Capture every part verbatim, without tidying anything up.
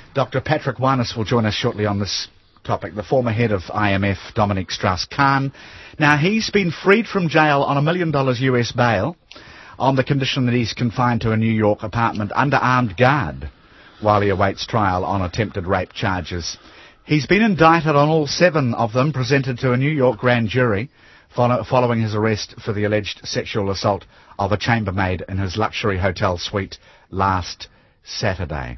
Doctor Patrick Wirnes will join us shortly on this topic, the former head of I M F, Dominique Strauss-Kahn. Now, he's been freed from jail on a million dollars U S bail on the condition that he's confined to a New York apartment under armed guard while he awaits trial on attempted rape charges. He's been indicted on all seven of them, presented to a New York grand jury follow, following his arrest for the alleged sexual assault of a chambermaid in his luxury hotel suite last Saturday.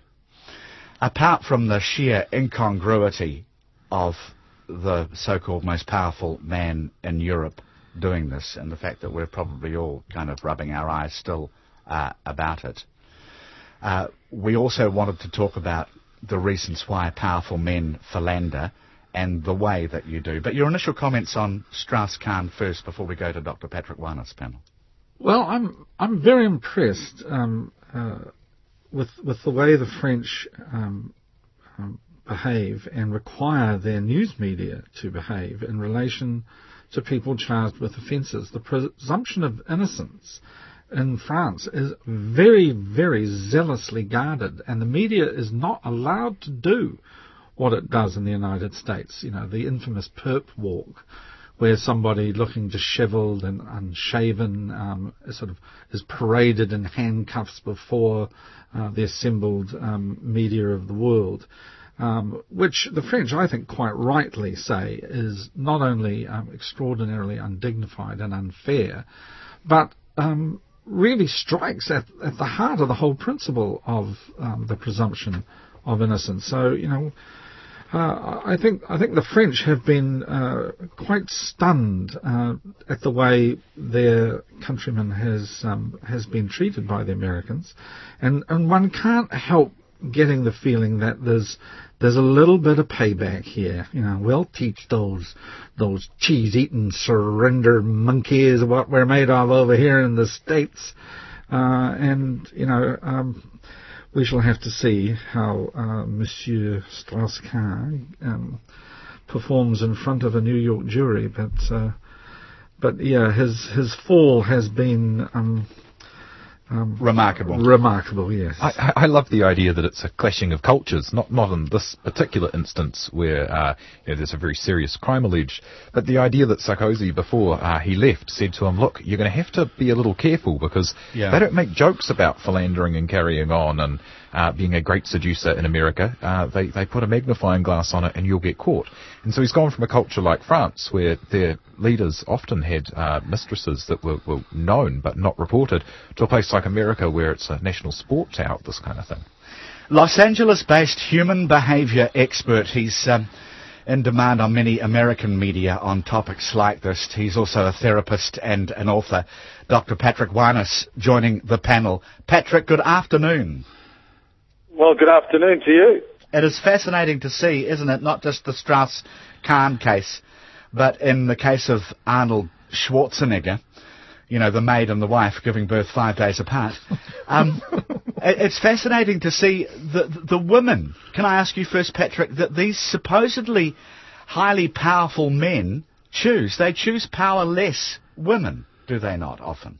Apart from the sheer incongruity of the so-called most powerful man in Europe doing this, and the fact that we're probably all kind of rubbing our eyes still uh, about it, uh, we also wanted to talk about the reasons why powerful men philander and the way that you do. But your initial comments on Strauss-Kahn first before we go to Doctor Patrick Wirnes' panel. Well, I'm I'm very impressed um, uh, with with the way the French um, um, behave and require their news media to behave in relation to people charged with offences. The presumption of innocence in France is very, very zealously guarded, and the media is not allowed to do what it does in the United States. You know, the infamous perp walk, where somebody looking dishevelled and unshaven um, sort of is paraded in handcuffs before uh, the assembled um, media of the world. Um, which the French, I think, quite rightly say is not only um, extraordinarily undignified and unfair, but um, really strikes at, at the heart of the whole principle of um, the presumption of innocence. So, you know, uh, I think I think the French have been uh, quite stunned uh, at the way their countryman has um, has been treated by the Americans, and and one can't help getting the feeling that there's there's a little bit of payback here. You know, we'll teach those those cheese-eating surrender monkeys what we're made of over here in the States. Uh, and, you know, um, we shall have to see how uh, Monsieur Strauss-Kahn um, performs in front of a New York jury. But, uh, but yeah, his his fall has been Um, Um, remarkable. Remarkable, yes. I, I love the idea that it's a clashing of cultures, not not in this particular instance where uh, you know, there's a very serious crime alleged, but the idea that Sarkozy, before uh, he left, said to him, look, you're going to have to be a little careful because yeah. they don't make jokes about philandering and carrying on and uh, being a great seducer in America. Uh, they, they put a magnifying glass on it and you'll get caught. And so he's gone from a culture like France, where their leaders often had uh, mistresses that were, were known but not reported, to a place like America where it's a national sport to out this kind of thing. Los Angeles-based human behaviour expert. He's um, in demand on many American media on topics like this. He's also a therapist and an author. Doctor Patrick Wirnes joining the panel. Patrick, good afternoon. Well, good afternoon to you. It is fascinating to see, isn't it, not just the Strauss-Kahn case, but in the case of Arnold Schwarzenegger, you know, the maid and the wife giving birth five days apart. Um, it's fascinating to see the, the women. Can I ask you first, Patrick, that these supposedly highly powerful men choose, they choose powerless women, do they not, often?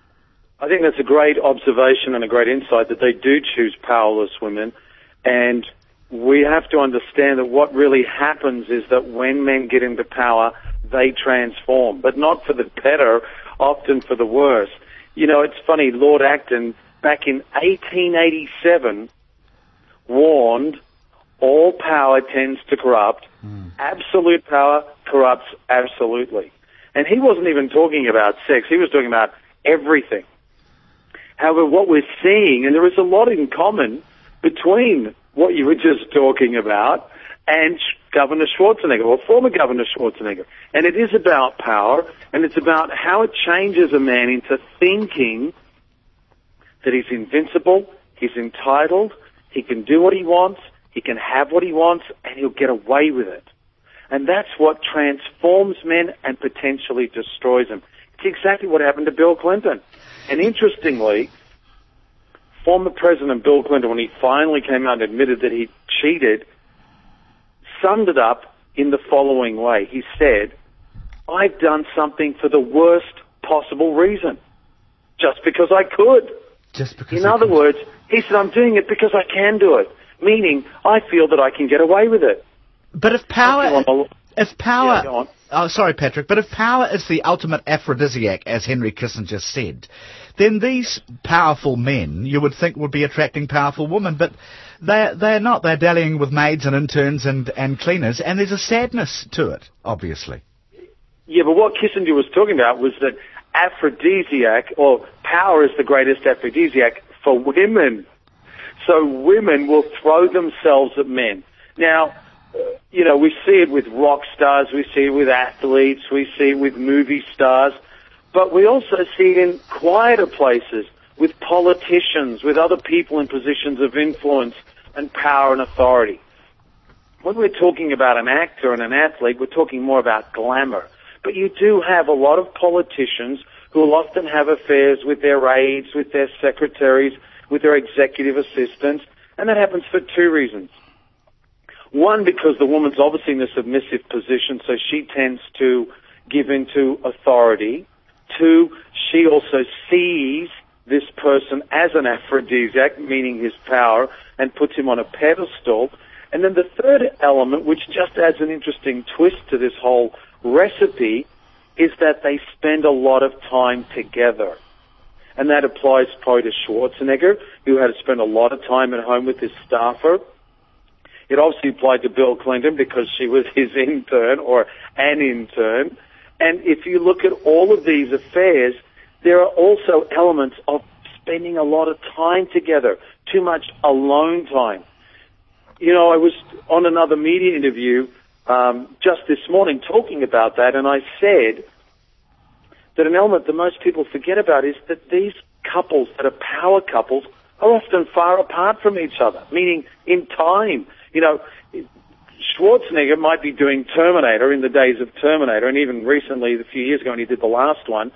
I think that's a great observation and a great insight that they do choose powerless women. And we have to understand that what really happens is that when men get into power, they transform, but not for the better, often for the worse. You know, it's funny, Lord Acton, back in eighteen eighty-seven, warned all power tends to corrupt. Mm. Absolute power corrupts absolutely. And he wasn't even talking about sex. He was talking about everything. However, what we're seeing, and there is a lot in common between what you were just talking about and Governor Schwarzenegger, or former Governor Schwarzenegger. And it is about power, and it's about how it changes a man into thinking that he's invincible, he's entitled, he can do what he wants, he can have what he wants, and he'll get away with it. And that's what transforms men and potentially destroys them. It's exactly what happened to Bill Clinton. And interestingly, former President Bill Clinton, when he finally came out and admitted that he cheated, summed it up in the following way. He said, I've done something for the worst possible reason, just because I could. Just because in I other could. words, he said, I'm doing it because I can do it, meaning I feel that I can get away with it. But if power, a, if power, yeah, go on. Oh, sorry, Patrick, but if power is the ultimate aphrodisiac, as Henry Kissinger said, then these powerful men, you would think, would be attracting powerful women, but they're, they're not. They're dallying with maids and interns and, and cleaners, and there's a sadness to it, obviously. Yeah, but what Kissinger was talking about was that aphrodisiac, or power is the greatest aphrodisiac for women. So women will throw themselves at men. Now, you know, we see it with rock stars, we see it with athletes, we see it with movie stars, but we also see it in quieter places, with politicians, with other people in positions of influence and power and authority. When we're talking about an actor and an athlete, we're talking more about glamour. But you do have a lot of politicians who will often have affairs with their aides, with their secretaries, with their executive assistants, and that happens for two reasons. One, because the woman's obviously in a submissive position, so she tends to give into authority. Two, she also sees this person as an aphrodisiac, meaning his power, and puts him on a pedestal. And then the third element, which just adds an interesting twist to this whole recipe, is that they spend a lot of time together. And that applies probably to Schwarzenegger, who had to spend a lot of time at home with his staffer. It obviously applied to Bill Clinton because she was his intern or an intern. And if you look at all of these affairs, there are also elements of spending a lot of time together, too much alone time. You know, I was on another media interview um, just this morning talking about that, and I said that an element that most people forget about is that these couples that are power couples are often far apart from each other, meaning in time. You know, Schwarzenegger might be doing Terminator in the days of Terminator, and even recently, a few years ago, when he did the last one.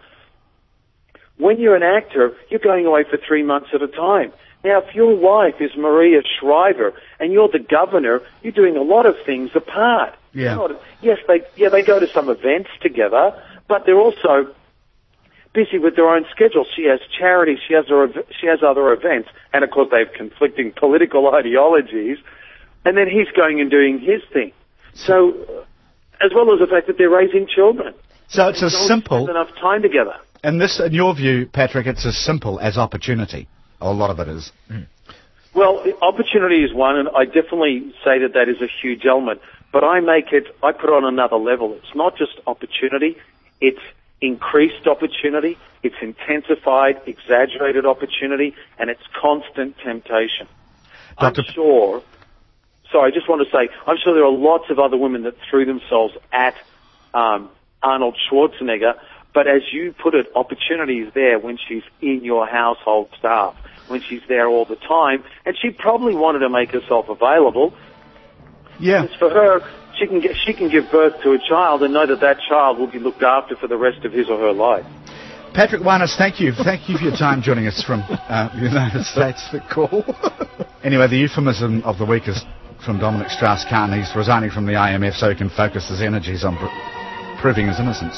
When you're an actor, you're going away for three months at a time. Now, if your wife is Maria Shriver and you're the governor, you're doing a lot of things apart. Yeah. Not, yes, they yeah they go to some events together, but they're also busy with their own schedule. She has charities, she has her, she has other events, and of course they have conflicting political ideologies. And then he's going and doing his thing. So, as well as the fact that they're raising children. So it's as simple. Enough time together. And this, in your view, Patrick, it's as simple as opportunity. A lot of it is. Mm. Well, opportunity is one, and I definitely say that that is a huge element. But I make it, I put it on another level. It's not just opportunity, it's increased opportunity, it's intensified, exaggerated opportunity, and it's constant temptation. Doctor I'm sure... Sorry, I just want to say, I'm sure there are lots of other women that threw themselves at um, Arnold Schwarzenegger, but as you put it, opportunity is there when she's in your household staff, when she's there all the time, and she probably wanted to make herself available. Yeah. As for her, she can get, she can give birth to a child and know that that child will be looked after for the rest of his or her life. Patrick Warness, thank you. Thank you for your time joining us from uh, the United States. The call. Anyway, the euphemism of the week is from Dominic Strauss-Kahn. He's resigning from the I M F so he can focus his energies on pr- proving his innocence.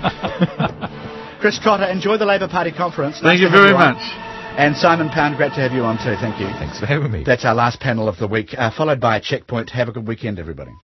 Chris Trotter, enjoy the Labour Party conference. Thank Nice you to have very you on. much. And Simon Pound, great to have you on too. Thank you. Thanks for having me. That's our last panel of the week, uh, followed by a checkpoint. Have a good weekend, everybody.